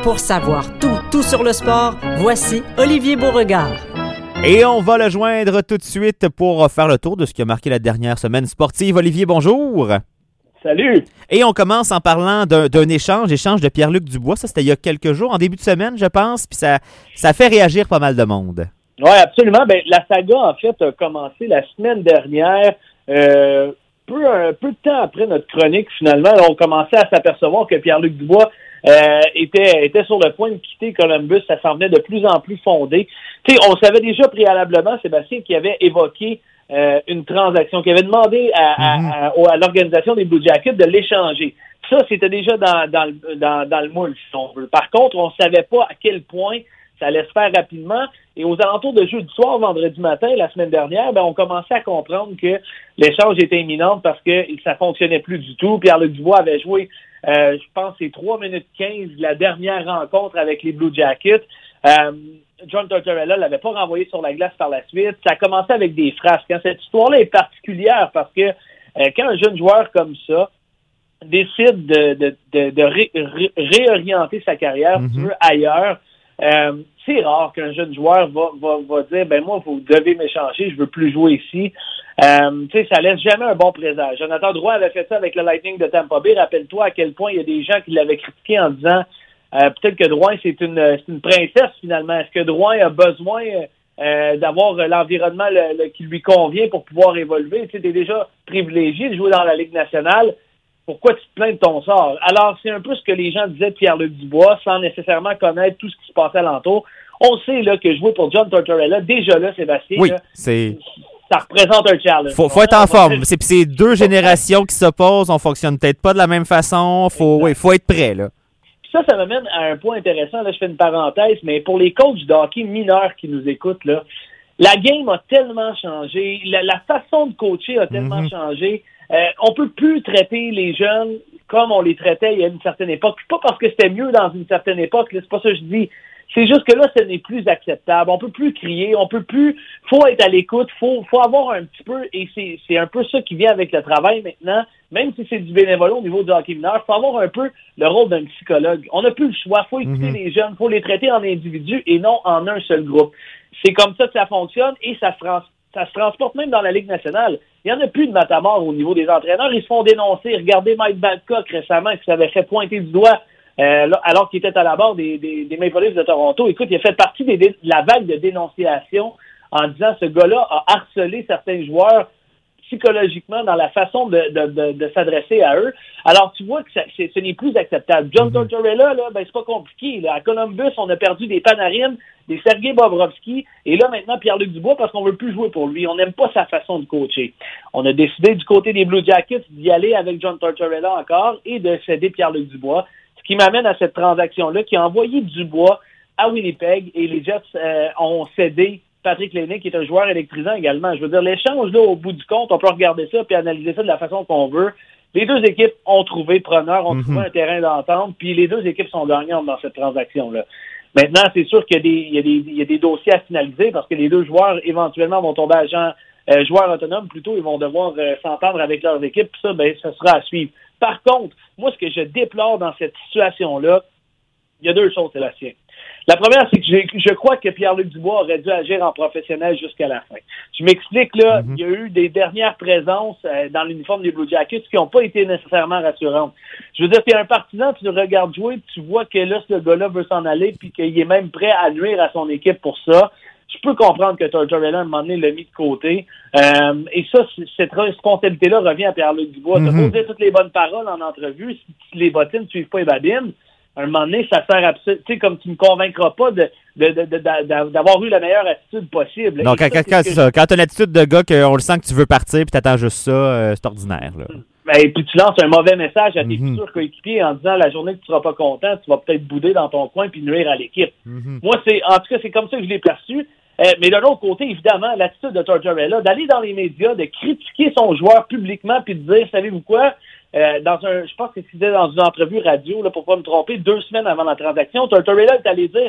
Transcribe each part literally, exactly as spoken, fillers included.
Pour savoir tout, tout sur le sport, voici Olivier Beauregard. Et on va le joindre tout de suite pour faire le tour de ce qui a marqué la dernière semaine sportive. Olivier, bonjour. Salut. Et on commence en parlant d'un, d'un échange, échange de Pierre-Luc Dubois. Ça, c'était il y a quelques jours, en début de semaine, je pense. Puis ça, ça fait réagir pas mal de monde. Oui, absolument. Ben, la saga, en fait, a commencé la semaine dernière. Euh, peu, un peu de temps après notre chronique, finalement, là, on commençait à s'apercevoir que Pierre-Luc Dubois euh, était, était sur le point de quitter Columbus. Ça semblait de plus en plus fondé. Tu sais, on savait déjà préalablement, Sébastien, qu'il avait évoqué euh, une transaction, qu'il avait demandé à, mm-hmm. à, à, à l'organisation des Blue Jackets de l'échanger. Ça, c'était déjà dans, dans, dans, dans le moule, si on veut. Par contre, on ne savait pas à quel point ça allait se faire rapidement. Et aux alentours de jeudi soir, vendredi matin, la semaine dernière, ben, on commençait à comprendre que l'échange était imminent parce que ça fonctionnait plus du tout. Pierre-Luc Dubois avait joué, euh, je pense, c'est trois minutes quinze de la dernière rencontre avec les Blue Jackets. Euh, John Tortorella l'avait pas renvoyé sur la glace par la suite. Ça a commencé avec des frasques. Hein. Cette histoire-là est particulière parce que euh, quand un jeune joueur comme ça décide de, de, de, de ré, ré, réorienter sa carrière, mm-hmm. si tu veux, ailleurs, Euh, c'est rare qu'un jeune joueur va, va, va dire, ben moi, vous devez m'échanger, je veux plus jouer ici. Euh, tu sais, ça laisse jamais un bon présage. Jonathan Drouin avait fait ça avec le Lightning de Tampa Bay. Rappelle-toi à quel point il y a des gens qui l'avaient critiqué en disant, euh, peut-être que Drouin, c'est une, c'est une princesse finalement. Est-ce que Drouin a besoin euh, d'avoir l'environnement le, le, qui lui convient pour pouvoir évoluer? Tu sais, t'es déjà privilégié de jouer dans la Ligue nationale. Pourquoi tu te plains de ton sort? Alors, c'est un peu ce que les gens disaient de Pierre-Luc Dubois, sans nécessairement connaître tout ce qui se passait alentour. On sait là que jouer pour John Tortorella, déjà là, Sébastien, oui, là, c'est... ça représente un challenge. Faut, faut être en forme. C'est, c'est deux générations qui s'opposent, on fonctionne peut-être pas de la même façon. Faut, oui, faut être prêt, là. Puis ça, ça m'amène à un point intéressant. Là, je fais une parenthèse, mais pour les coachs de hockey mineurs qui nous écoutent, là, la game a tellement changé, la, la façon de coacher a tellement mm-hmm. changé. Euh, on peut plus traiter les jeunes comme on les traitait il y a une certaine époque. Pas parce que c'était mieux dans une certaine époque, là, c'est pas ça que je dis. C'est juste que là, ce n'est plus acceptable. On peut plus crier, on peut plus. Faut être à l'écoute, faut, faut avoir un petit peu, et c'est, c'est un peu ça qui vient avec le travail maintenant. Même si c'est du bénévolat au niveau du hockey mineur, faut avoir un peu le rôle d'un psychologue. On n'a plus le choix. Faut écouter mm-hmm. les jeunes, faut les traiter en individus et non en un seul groupe. C'est comme ça que ça fonctionne et ça se, trans- ça se transporte même dans la Ligue nationale. Il n'y en a plus de matamor au niveau des entraîneurs. Ils se font dénoncer. Regardez Mike Babcock récemment qui s'avait fait pointer du doigt euh, là, alors qu'il était à la barre des, des, des Maple Leafs de Toronto. Écoute, il a fait partie des, de la vague de dénonciation en disant ce gars-là a harcelé certains joueurs psychologiquement dans la façon de, de, de, de s'adresser à eux. Alors, tu vois que ça, c'est, ce n'est plus acceptable. John mm-hmm. Tortorella, là, ben, c'est pas compliqué. Là. À Columbus, on a perdu des Panarin, des Sergei Bobrovsky, et là, maintenant, Pierre-Luc Dubois, parce qu'on veut plus jouer pour lui. On n'aime pas sa façon de coacher. On a décidé du côté des Blue Jackets d'y aller avec John Tortorella encore et de céder Pierre-Luc Dubois, ce qui m'amène à cette transaction-là qui a envoyé Dubois à Winnipeg, et les Jets euh, ont cédé Patrick Laine, qui est un joueur électrisant également. Je veux dire, l'échange, là, au bout du compte, on peut regarder ça puis analyser ça de la façon qu'on veut. Les deux équipes ont trouvé preneur, ont mm-hmm. trouvé un terrain d'entente, puis les deux équipes sont gagnantes dans cette transaction-là. Maintenant, c'est sûr qu'il y a des, il y a des, il y a des dossiers à finaliser parce que les deux joueurs, éventuellement, vont tomber agents, euh, joueurs autonomes, plutôt, ils vont devoir euh, s'entendre avec leurs équipes, puis ça, ben, ça sera à suivre. Par contre, moi, ce que je déplore dans cette situation-là, il y a deux choses, Sébastien. La première, c'est que je, je crois que Pierre-Luc Dubois aurait dû agir en professionnel jusqu'à la fin. Je m'explique, là, mm-hmm. il y a eu des dernières présences euh, dans l'uniforme des Blue Jackets qui n'ont pas été nécessairement rassurantes. Je veux dire, tu es un partisan, tu le regardes jouer, tu vois que là, ce gars-là veut s'en aller, puis qu'il est même prêt à nuire à son équipe pour ça. Je peux comprendre que Tortorella, à un moment donné, l'a mis de côté. Euh, et ça, cette responsabilité-là revient à Pierre-Luc Dubois. Mm-hmm. Tu as posé toutes les bonnes paroles en entrevue, si les bottines ne suivent pas les babines, à un moment donné, ça sert absolument, tu sais, comme tu ne me convaincras pas de, de, de, de, de, d'avoir eu la meilleure attitude possible. Non, quand, ça, quand, c'est ça. Quand tu as l'attitude de gars qu'on le sent que tu veux partir puis tu attends juste ça, euh, c'est ordinaire. Là. Ben, et puis tu lances un mauvais message à tes mm-hmm. futurs coéquipiers en disant la journée que tu seras pas content, tu vas peut-être bouder dans ton coin puis nuire à l'équipe. Mm-hmm. Moi, c'est en tout cas, c'est comme ça que je l'ai perçu. Euh, mais de l'autre côté, évidemment, l'attitude de Tortorella, d'aller dans les médias, de critiquer son joueur publiquement puis de dire, savez-vous quoi? Euh, dans un, je pense que c'était dans une entrevue radio, là, pour pas me tromper, deux semaines avant la transaction, Tortorella est allé dire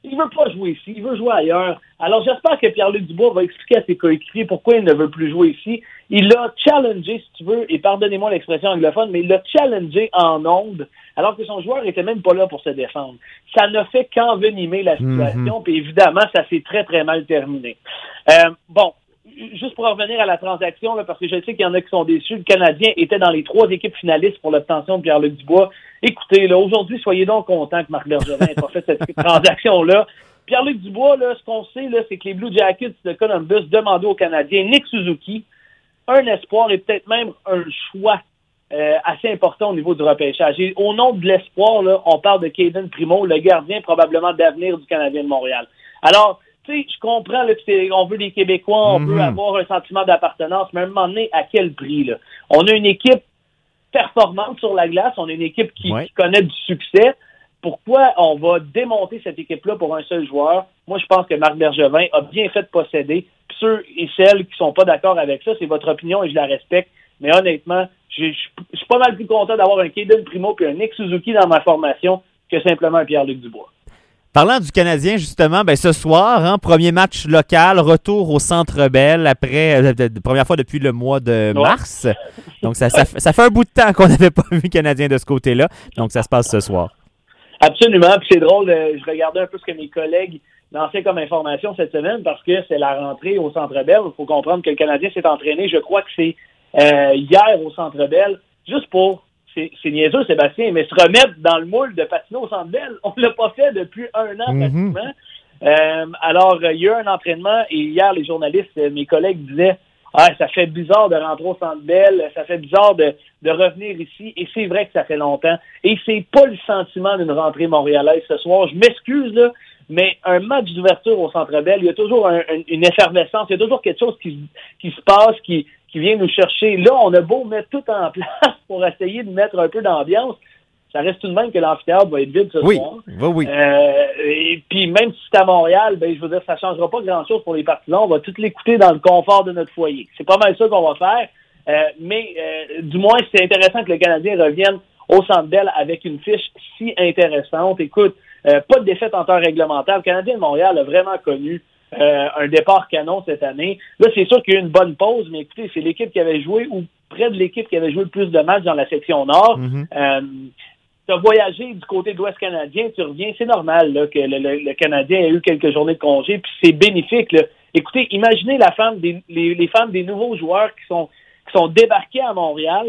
Il veut pas jouer ici, il veut jouer ailleurs. Alors, j'espère que Pierre-Luc Dubois va expliquer à ses coéquipiers pourquoi il ne veut plus jouer ici. Il l'a challengé, si tu veux, et pardonnez-moi l'expression anglophone, mais il l'a challengé en ondes, alors que son joueur était même pas là pour se défendre. Ça ne fait qu'envenimer la situation, mm-hmm. puis évidemment, ça s'est très, très mal terminé. Euh, bon, juste pour revenir à la transaction, là, parce que je sais qu'il y en a qui sont déçus, le Canadien était dans les trois équipes finalistes pour l'obtention de Pierre-Luc Dubois. Écoutez, là, aujourd'hui, soyez donc contents que Marc Bergevin n'ait pas fait cette transaction-là. Pierre-Luc Dubois, là, ce qu'on sait, là, c'est que les Blue Jackets de Columbus demandaient au Canadien Nick Suzuki, un espoir et peut-être même un choix euh, assez important au niveau du repêchage. Et au nom de l'espoir, là, on parle de Caden Primo, le gardien probablement d'avenir du Canadien de Montréal. Alors, tu sais, je comprends là, que c'est, on veut des Québécois, on mm-hmm. veut avoir un sentiment d'appartenance, mais à un moment donné, à quel prix, là? On a une équipe performante sur la glace, on a une équipe qui, ouais. qui connaît du succès. Pourquoi on va démonter cette équipe-là pour un seul joueur? Moi, je pense que Marc Bergevin a bien fait de posséder. Puis ceux et celles qui sont pas d'accord avec ça, c'est votre opinion et je la respecte. Mais honnêtement, je suis pas mal plus content d'avoir un Caden Primo et un Nick Suzuki dans ma formation que simplement un Pierre-Luc Dubois. Parlant du Canadien, justement, ben ce soir, hein, premier match local, retour au Centre Bell après, euh, de, de, première fois depuis le mois de mars. Donc, ça, ça, ça fait un bout de temps qu'on n'avait pas vu Canadien de ce côté-là. Donc, ça se passe ce soir. Absolument. Puis c'est drôle, euh, je regardais un peu ce que mes collègues lançaient comme information cette semaine parce que c'est la rentrée au Centre Bell. Il faut comprendre que le Canadien s'est entraîné, je crois que c'est euh, hier au Centre Bell, juste pour... C'est, c'est niaiseux, Sébastien, mais se remettre dans le moule de patiner au Centre Bell, on ne l'a pas fait depuis un an, mm-hmm. pratiquement. Euh, alors, il y a eu un entraînement et hier, les journalistes, mes collègues disaient « Ah, ça fait bizarre de rentrer au Centre Bell, ça fait bizarre de, de revenir ici. » Et c'est vrai que ça fait longtemps. Et c'est pas le sentiment d'une rentrée montréalaise ce soir. Je m'excuse, là, mais un match d'ouverture au Centre Bell, il y a toujours un, un, une effervescence, il y a toujours quelque chose qui, qui se passe, qui... qui vient nous chercher. Là, on a beau mettre tout en place pour essayer de mettre un peu d'ambiance, ça reste tout de même que l'amphithéâtre va être vide ce oui, soir. Oui, oui. Euh, et puis, même si c'est à Montréal, ben, je veux dire, ça changera pas grand-chose pour les partisans. On va tout l'écouter dans le confort de notre foyer. C'est pas mal ça qu'on va faire. Euh, mais, euh, du moins, c'est intéressant que le Canadien revienne au Centre Bell avec une fiche si intéressante. Écoute, euh, pas de défaite en temps réglementaire. Le Canadien de Montréal a vraiment connu Euh, un départ canon cette année. Là, c'est sûr qu'il y a eu une bonne pause, mais écoutez, c'est l'équipe qui avait joué, ou près de l'équipe qui avait joué le plus de matchs dans la section Nord. Mm-hmm. Euh, tu as voyagé du côté de l'Ouest canadien, tu reviens, c'est normal là, que le, le, le Canadien ait eu quelques journées de congé, puis c'est bénéfique. Là. Écoutez, imaginez la femme des, les, les femmes des nouveaux joueurs qui sont, qui sont débarqués à Montréal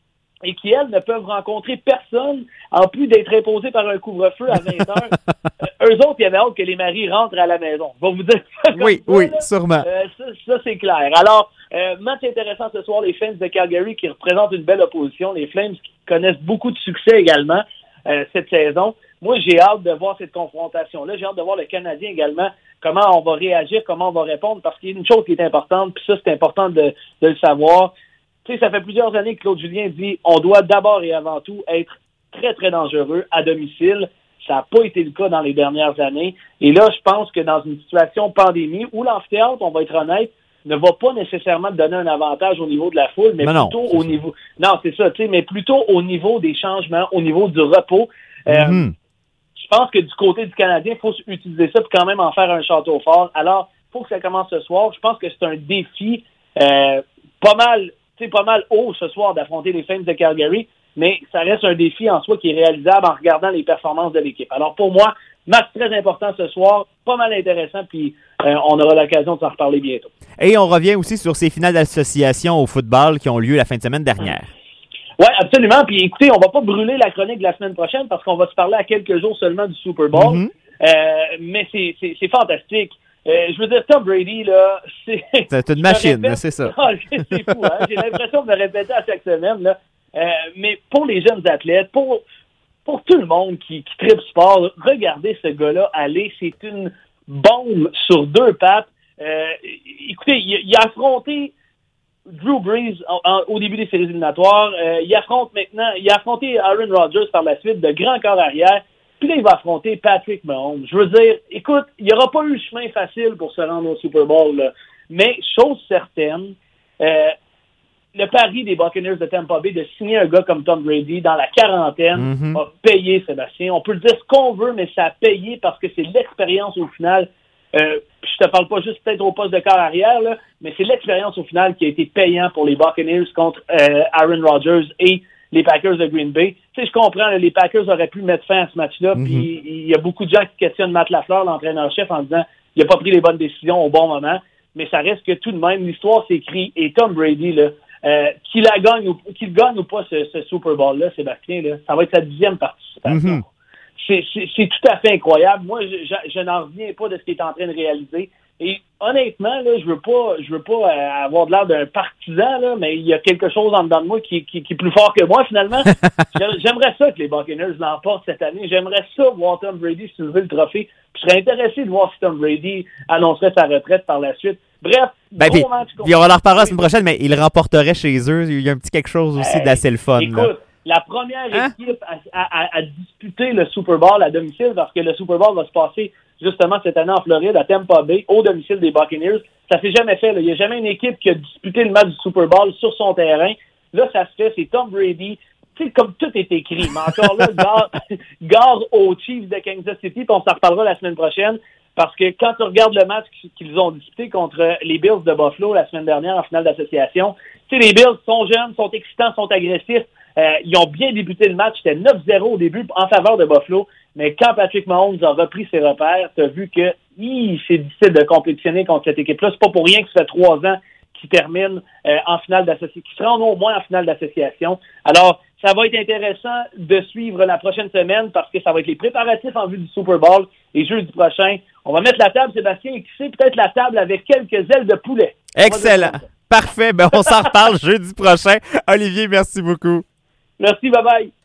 et qui, elles, ne peuvent rencontrer personne, en plus d'être imposées par un couvre-feu à vingt heures. euh, eux autres, ils avaient hâte que les maris rentrent à la maison. Je vais vous dire ça comme Oui, ça, oui, là. sûrement. Euh, ça, ça, c'est clair. Alors, euh, match intéressant ce soir, les Flames de Calgary qui représentent une belle opposition. Les Flames qui connaissent beaucoup de succès également euh, cette saison. Moi, j'ai hâte de voir cette confrontation-là. J'ai hâte de voir le Canadien également, comment on va réagir, comment on va répondre, parce qu'il y a une chose qui est importante, puis ça, c'est important de, de le savoir. Tu sais, ça fait plusieurs années que Claude Julien dit on doit d'abord et avant tout être très, très dangereux à domicile. Ça n'a pas été le cas dans les dernières années. Et là, je pense que dans une situation pandémie où l'amphithéâtre, on va être honnête, ne va pas nécessairement donner un avantage au niveau de la foule, mais, mais non, plutôt au ça. niveau... Non, c'est ça, tu sais, mais plutôt au niveau des changements, au niveau du repos. Mm-hmm. Euh, je pense que du côté du Canadien, il faut utiliser ça pour quand même en faire un château fort. Alors, il faut que ça commence ce soir. Je pense que c'est un défi euh, pas mal... C'est pas mal haut ce soir d'affronter les Flames de Calgary, mais ça reste un défi en soi qui est réalisable en regardant les performances de l'équipe. Alors pour moi, match très important ce soir, pas mal intéressant, puis euh, on aura l'occasion de s'en reparler bientôt. Et on revient aussi sur ces finales d'association au football qui ont lieu la fin de semaine dernière. Oui, absolument. Puis écoutez, on va pas brûler la chronique de la semaine prochaine parce qu'on va se parler à quelques jours seulement du Super Bowl, mm-hmm. euh, mais c'est, c'est, c'est fantastique. Euh, je veux dire, Tom Brady, là, c'est... C'est une machine, répète, c'est ça. Oh, c'est fou, hein? J'ai l'impression de me répéter à chaque semaine, là. Euh, mais pour les jeunes athlètes, pour pour tout le monde qui, qui tripe sport, regardez ce gars-là aller. C'est une bombe sur deux pattes. Euh, écoutez, il, il a affronté Drew Brees en, en, au début des séries éliminatoires. Euh, il affronte maintenant... Il a affronté Aaron Rodgers par la suite, de grand corps arrière. Puis là, il va affronter Patrick Mahomes. Je veux dire, écoute, il n'y aura pas eu le chemin facile pour se rendre au Super Bowl, là. Mais, chose certaine, euh, le pari des Buccaneers de Tampa Bay de signer un gars comme Tom Brady dans la quarantaine mm-hmm. a payé, Sébastien. On peut le dire ce qu'on veut, mais ça a payé parce que c'est l'expérience au final. Euh, je te parle pas juste peut-être au poste de quart arrière, là, mais c'est l'expérience au final qui a été payant pour les Buccaneers contre euh, Aaron Rodgers et les Packers de Green Bay. Tu sais, je comprends, là, les Packers auraient pu mettre fin à ce match-là, mm-hmm. puis il y a beaucoup de gens qui questionnent Matt LaFleur, l'entraîneur-chef, en disant il n'a pas pris les bonnes décisions au bon moment, mais ça reste que tout de même, l'histoire s'écrit, et Tom Brady, là, euh, qu'il la gagne ou qu'il gagne ou pas ce, ce Super Bowl-là, Sébastien, là, ça va être sa dixième participation. Mm-hmm. C'est, c'est, c'est tout à fait incroyable. Moi, je, je, je n'en reviens pas de ce qu'il est en train de réaliser. Et honnêtement, là, je veux pas, je veux pas euh, avoir de l'air d'un partisan, là, mais il y a quelque chose en dedans de moi qui, qui, qui est plus fort que moi, finalement. J'aimerais ça que les Buccaneers l'emportent cette année. J'aimerais ça voir Tom Brady soulever le trophée. Puis je serais intéressé de voir si Tom Brady annoncerait sa retraite par la suite. Bref, ben, puis, puis on en reparlera la semaine prochaine, mais il remporterait chez eux. Il y a un petit quelque chose aussi hey, d'assez le fun. Écoute, là. La première hein? équipe à, à, à disputer le Super Bowl à domicile, parce que le Super Bowl va se passer justement cette année en Floride, à Tampa Bay, au domicile des Buccaneers. Ça s'est jamais fait. Là. Il n'y a jamais une équipe qui a disputé le match du Super Bowl sur son terrain. Là, ça se fait. C'est Tom Brady. Tu sais, comme tout est écrit. Mais encore là, gare, gare aux Chiefs de Kansas City, puis on s'en reparlera la semaine prochaine. Parce que quand tu regardes le match qu'ils ont disputé contre les Bills de Buffalo la semaine dernière en finale d'association, tu sais, les Bills sont jeunes, sont excitants, sont agressifs. Euh, ils ont bien débuté le match. C'était neuf zéro au début en faveur de Buffalo. Mais quand Patrick Mahomes a repris ses repères, tu as vu que hi, c'est difficile de compétitionner contre cette équipe-là. C'est pas pour rien que ça fait trois ans qu'ils terminent euh, en finale d'association, qu'ils se rendent au moins en finale d'association. Alors, ça va être intéressant de suivre la prochaine semaine parce que ça va être les préparatifs en vue du Super Bowl. Et jeudi prochain, on va mettre la table, Sébastien, et qui sait, peut-être la table avec quelques ailes de poulet. Excellent. Parfait. Ben, on s'en reparle jeudi prochain. Olivier, merci beaucoup. Merci, bye-bye.